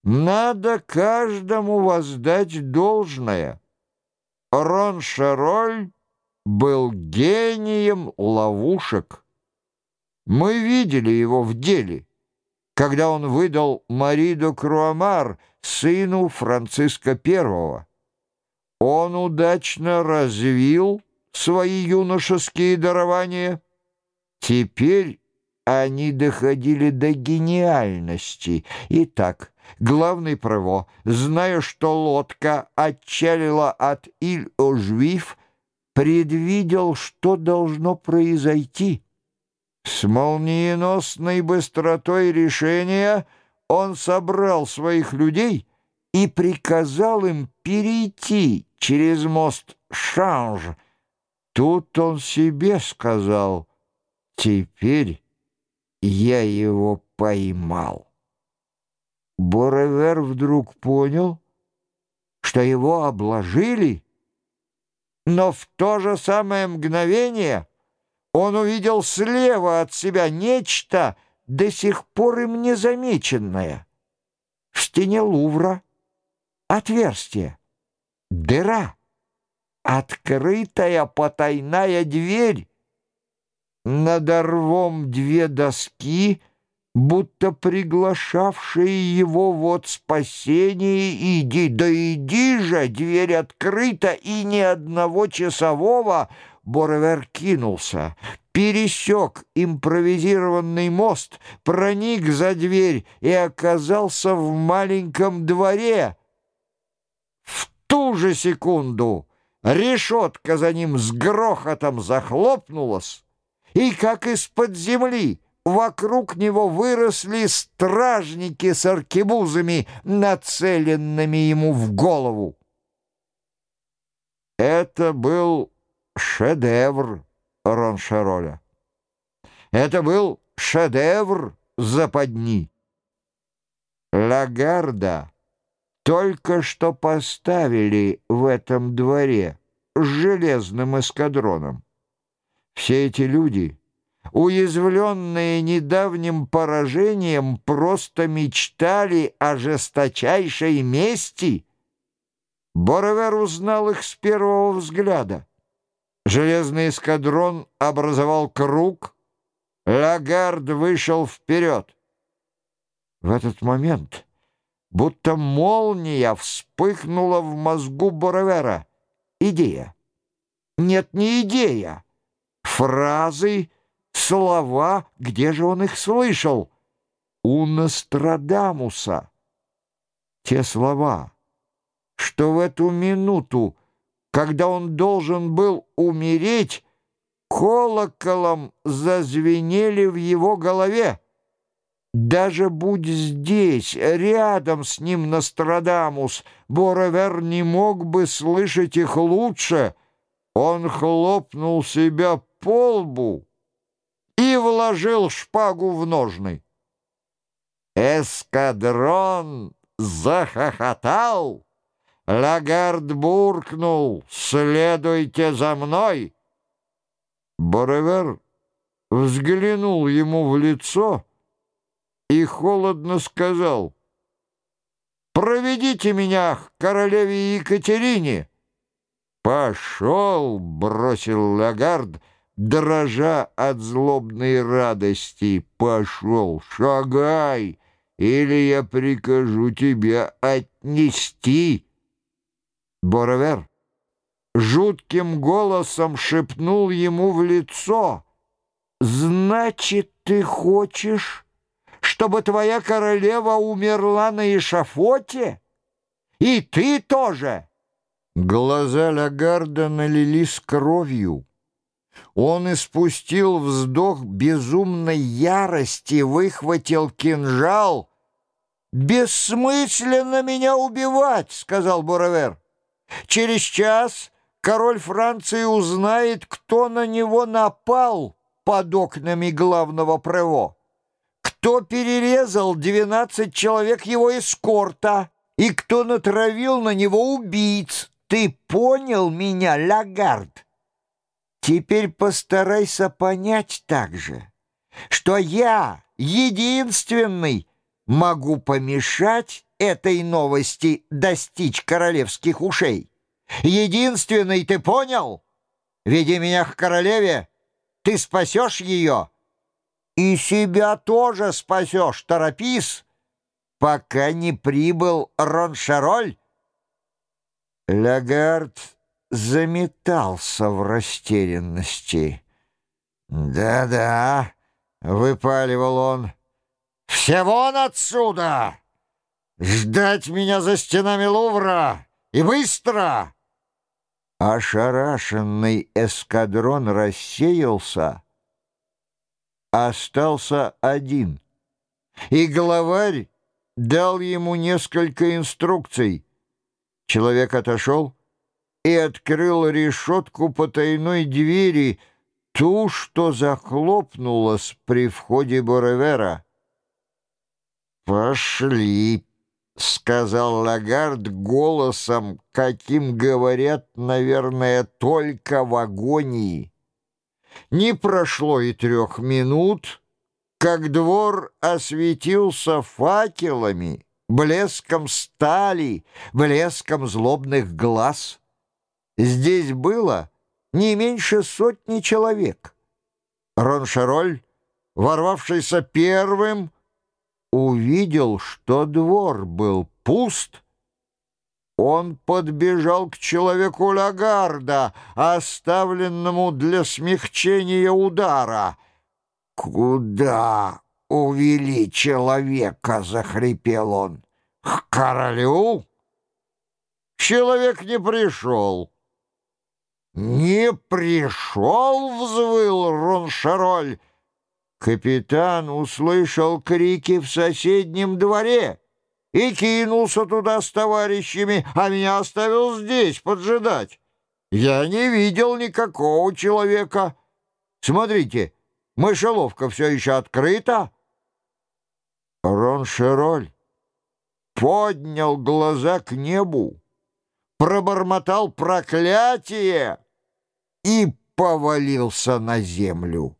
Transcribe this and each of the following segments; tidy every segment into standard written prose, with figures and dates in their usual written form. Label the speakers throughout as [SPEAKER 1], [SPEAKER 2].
[SPEAKER 1] Надо каждому воздать должное. Роншероль был гением ловушек. Мы видели его в деле, когда он выдал Мари де Круамар, сыну Франциска I. Он удачно развил свои юношеские дарования. Теперь они доходили до гениальности. Итак, главный Прево, зная, что лодка отчалила от Иль-о-Жуиф, предвидел, что должно произойти. С молниеносной быстротой решения он собрал своих людей и приказал им перейти через мост Шанж. Тут он себе сказал: «Теперь я его поймал». Боревер вдруг понял, что его обложили, но в то же самое мгновение он увидел слева от себя нечто, до сих пор им незамеченное. В стене Лувра отверстие, дыра, открытая потайная дверь. Над рвом две доски, будто приглашавшие его: «Вот спасение, иди». Да иди же, дверь открыта, и ни одного часового. Боревер кинулся, пересек импровизированный мост, проник за дверь и оказался в маленьком дворе. В ту же секунду решетка за ним с грохотом захлопнулась, и, как из-под земли, вокруг него выросли стражники с аркебузами, нацеленными ему в голову. Это был шедевр Роншероля. Это был шедевр западни. Лагарда только что поставили в этом дворе с железным эскадроном. Все эти люди, уязвленные недавним поражением, просто мечтали о жесточайшей мести. Боревер узнал их с первого взгляда. Железный эскадрон образовал круг, Лагард вышел вперед. В этот момент будто молния вспыхнула в мозгу Боревера. Идея. Нет, не идея. Фразы, слова, где же он их слышал? У Нострадамуса. Те слова, что в эту минуту, когда он должен был умереть, колоколом зазвенели в его голове. Даже будь здесь, рядом с ним Нострадамус, Боревер не мог бы слышать их лучше. Он хлопнул себя по лбу и вложил шпагу в ножны. Эскадрон захохотал. Лагард буркнул: «Следуйте за мной!» Боревер взглянул ему в лицо и холодно сказал: «Проведите меня к королеве Екатерине». «Пошел!» — бросил Лагард, дрожа от злобной радости. «Пошел! Шагай, или я прикажу тебя отнести!» Боревер жутким голосом шепнул ему в лицо: «Значит, ты хочешь, чтобы твоя королева умерла на эшафоте? И ты тоже!» Глаза Лагарда налились кровью. Он испустил вздох безумной ярости, выхватил кинжал. «Бессмысленно меня убивать», — сказал Боревер. «Через час король Франции узнает, кто на него напал под окнами главного Прево, кто перерезал 12 человек его эскорта и кто натравил на него убийц. Ты понял меня, Лагард? Теперь постарайся понять также, что я единственный могу помешать этой новости достичь королевских ушей. Единственный, ты понял? Веди меня к королеве, ты спасешь ее. И себя тоже спасешь, торопись, пока не прибыл Роншароль. Лагард заметался в растерянности. «Да-да», — выпаливал он, — «все вон отсюда! Ждать меня за стенами Лувра! И быстро!» Ошарашенный эскадрон рассеялся, остался один, и главарь дал ему несколько инструкций. Человек отошел и открыл решетку потайной двери, ту, что захлопнулась при входе Боревера. «Пошли», — сказал Лагард голосом, каким говорят, наверное, только в агонии. Не прошло и 3 минут, как двор осветился факелами, блеском стали, блеском злобных глаз. Здесь было не меньше 100 человек. Роншароль, ворвавшийся первым, увидел, что двор был пуст. Он подбежал к человеку Лагарда, оставленному для смягчения удара. «Куда увели человека?» — захрипел он. «К королю?» Человек не пришел. «Не пришел?» — взвыл Роншароль. Капитан услышал крики в соседнем дворе и кинулся туда с товарищами, а меня оставил здесь поджидать. Я не видел никакого человека. Смотрите, мышеловка все еще открыта. Роншароль поднял глаза к небу, пробормотал проклятие и повалился на землю.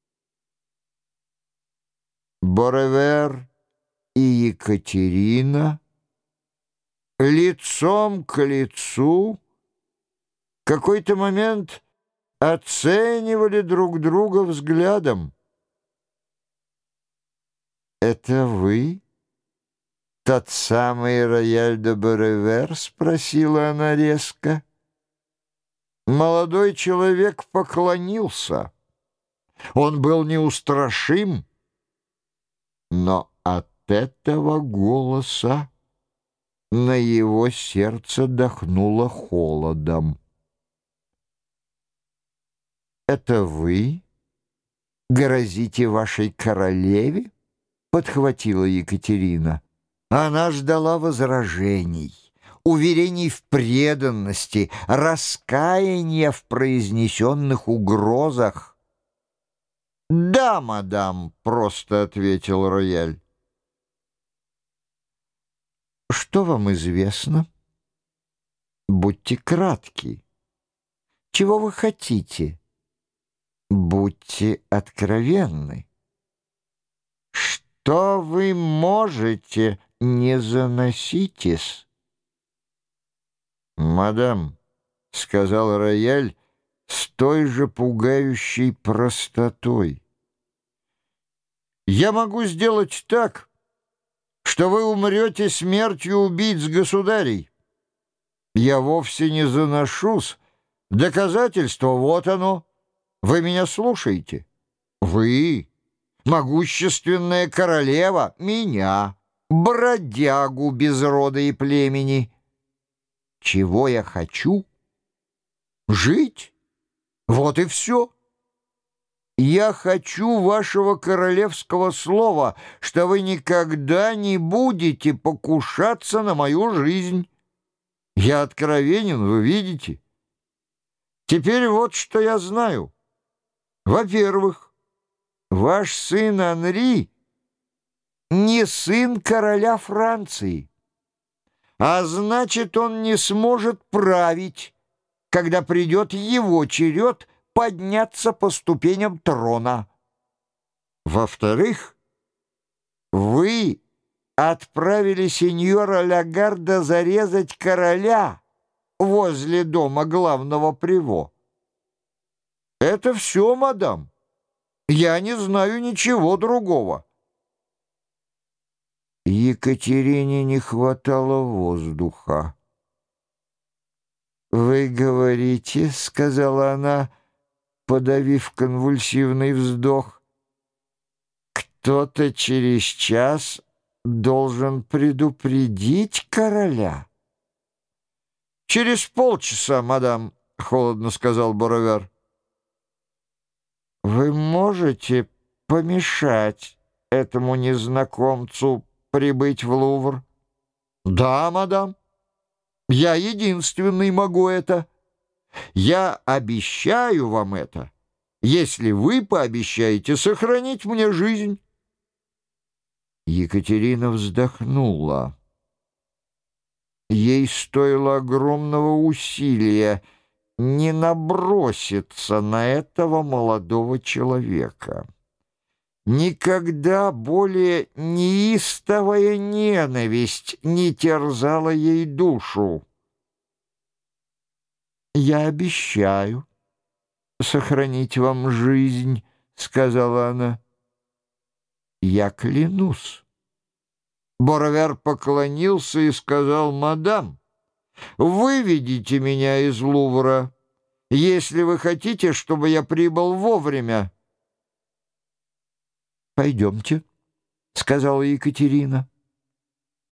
[SPEAKER 1] Боревер и Екатерина лицом к лицу какой-то момент оценивали друг друга взглядом. «Это вы? Тот самый Рояль де Боревер?» — спросила она резко. Молодой человек поклонился. Он был неустрашим, но от этого голоса на его сердце дохнуло холодом. «Это вы грозите вашей королеве?» — подхватила Екатерина. Она ждала возражений, уверений в преданности, раскаяния в произнесенных угрозах. «Да, мадам», — просто ответил Рояль. «Что вам известно? Будьте кратки. Чего вы хотите? Будьте откровенны. Что вы можете, не заноситесь». «Мадам», — сказал Рояль с той же пугающей простотой, «я могу сделать так, что вы умрете смертью убийц государей. Я вовсе не заношусь. Доказательство вот оно. Вы меня слушаете? Вы, могущественная королева, меня, бродягу без рода и племени. Чего я хочу? Жить. Вот и все. Я хочу вашего королевского слова, что вы никогда не будете покушаться на мою жизнь. Я откровенен, вы видите. Теперь вот что я знаю. Во-первых, ваш сын Анри не сын короля Франции, а значит, он не сможет править, когда придет его черед подняться по ступеням трона. Во-вторых, вы отправили сеньора Лягарда зарезать короля возле дома главного приво. Это все, мадам. Я не знаю ничего другого. Екатерине не хватало воздуха. «Вы говорите, — сказала она, подавив конвульсивный вздох, — кто-то через час должен предупредить короля?» «Через полчаса, мадам, — холодно сказал Боровер. «Вы можете помешать этому незнакомцу прибыть в Лувр?» «Да, мадам. Я единственный могу это. Я обещаю вам это, если вы пообещаете сохранить мне жизнь». Екатерина вздохнула. Ей стоило огромного усилия не наброситься на этого молодого человека. Никогда более неистовая ненависть не терзала ей душу. «Я обещаю сохранить вам жизнь, — сказала она. — Я клянусь». Боровер поклонился и сказал: «Мадам, выведите меня из Лувра, если вы хотите, чтобы я прибыл вовремя». «Пойдемте», — сказала Екатерина.